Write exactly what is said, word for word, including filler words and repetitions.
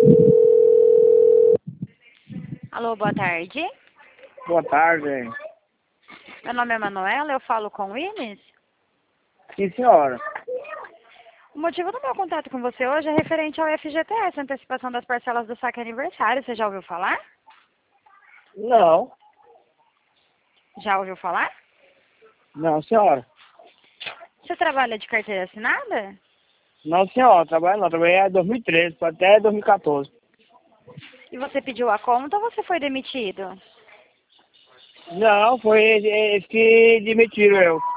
Alô, boa tarde. Boa tarde. Meu nome é Manuela, eu falo com o Ines. Sim, senhora. O motivo do meu contato com você hoje é referente ao F G T S, antecipação das parcelas do saque aniversário. Você já ouviu falar? Não. Já ouviu falar? Não, senhora. Você trabalha de carteira assinada? Não, senhora. Trabalho não. Trabalhei em dois mil e treze até dois mil e quatorze. E você pediu a conta ou você foi demitido? Não, foi eles que demitiram eu.